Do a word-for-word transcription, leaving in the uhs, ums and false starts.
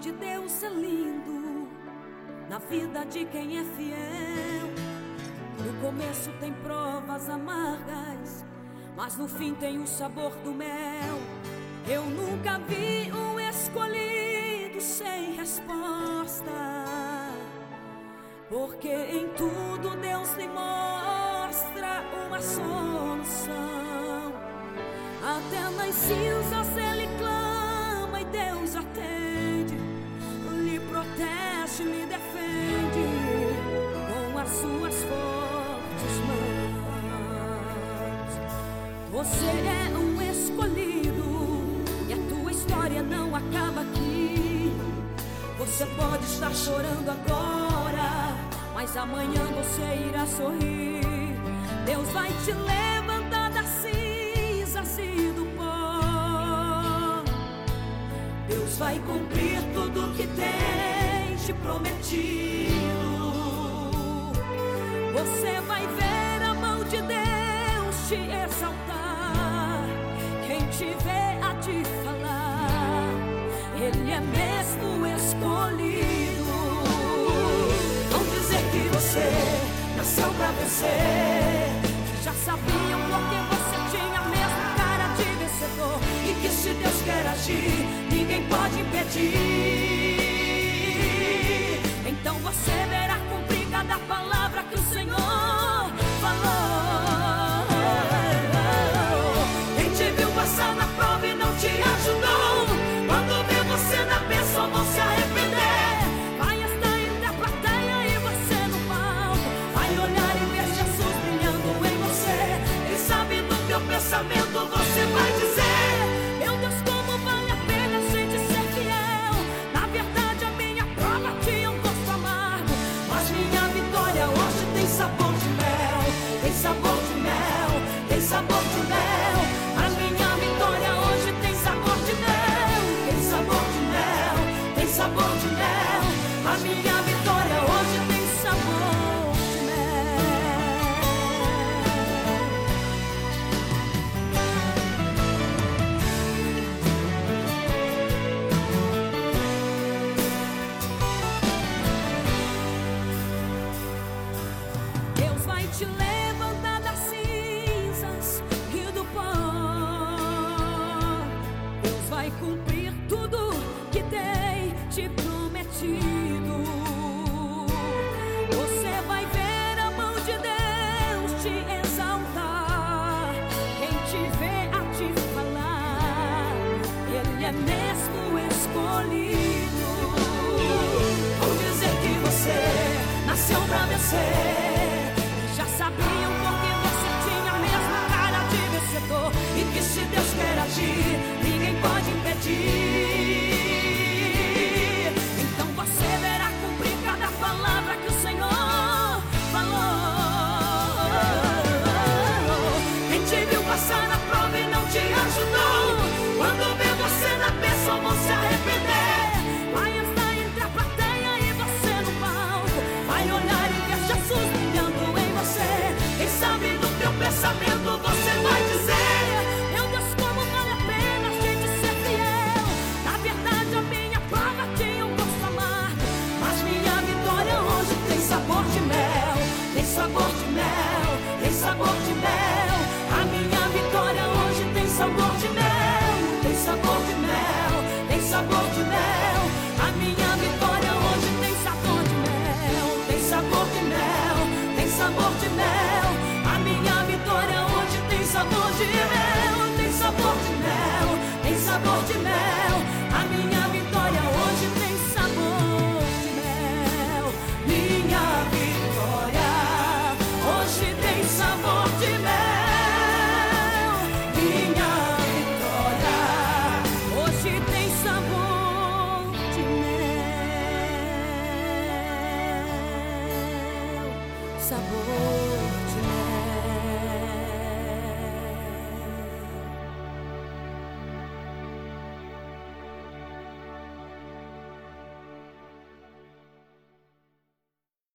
de Deus é lindo na vida de quem é fiel. No começo tem provas amargas, mas no fim tem o sabor do mel. Eu nunca vi um escolhido sem resposta, porque em tudo Deus lhe mostra uma solução. Até nas cinzas ele clama e Deus atende, lhe protege, lhe defende com as suas fortes mãos. Você é um escolhido e a tua história não acaba aqui. Você pode estar chorando agora, mas amanhã você irá sorrir. Deus vai te levantar das cinzas e do pó. Deus vai cumprir tudo que tem te prometido. Você vai ver a mão de Deus te exaltar. Quem te vê há de falar, Ele é mesmo escolhido. Vão dizer que você nasceu pra vencer, que já sabiam porque você tinha a mesma cara de vencedor, e que se Deus quer agir, ninguém pode impedir. Então você verá cumprir cada palavra que o Senhor falou. Quem te viu passar na prova e não te ajudou, quando vê você na bênção vão se arrepender. Vai estar entre a plateia e você no palco, vai olhar e ver Jesus brilhando em você. Quem sabe do teu pensamento você vai dizer: meu Deus, como vale a pena a gente ser fiel. Na verdade a minha prova tinha um gosto amargo, mas minha vitória hoje tem sabor de mel. Tem sabor de mel, tem sabor de mel. A minha vitória hoje tem sabor de mel. Tem sabor de mel, tem sabor de mel. A minha vitória hoje tem sabor de mel. Deus vai te levantar das cinzas e do pó. Deus vai cumprir tudo que tem te prometido. Você vai ver a mão de Deus te exaltar. Quem te vê há de falar, Ele é mesmo escolhido. Vou dizer que você nasceu pra vencer, já sabiam porque você tinha a mesma cara de vencedor, e que se Deus quer agir, ninguém pode impedir. Então você verá cumprir cada palavra que o Senhor falou. Quem te viu passar na prova e não te ajudou, quando vê você na bênção vão se arrepender. Vai estar entre a plateia e você no palco, vai olhar e ver Jesus brilhando em você. Quem sabe do teu pensamento você vai dizer: meu Deus, como vale a pena a gente ser fiel. Na verdade a minha prova tinha um gosto amargo, mas minha vitória hoje tem sabor de mel. Tem sabor de mel, tem sabor de mel. A minha vitória hoje tem sabor de mel. Tem sabor de mel, tem sabor de mel. A minha vitória hoje tem sabor de mel. Tem sabor de mel, tem sabor de mel. A minha vitória hoje tem sabor de mel. Tem sabor de mel, tem sabor de mel. A minha vitória hoje tem sabor de mel. Minha vitória hoje tem sabor de mel. Minha vitória hoje tem sabor de mel. Sabor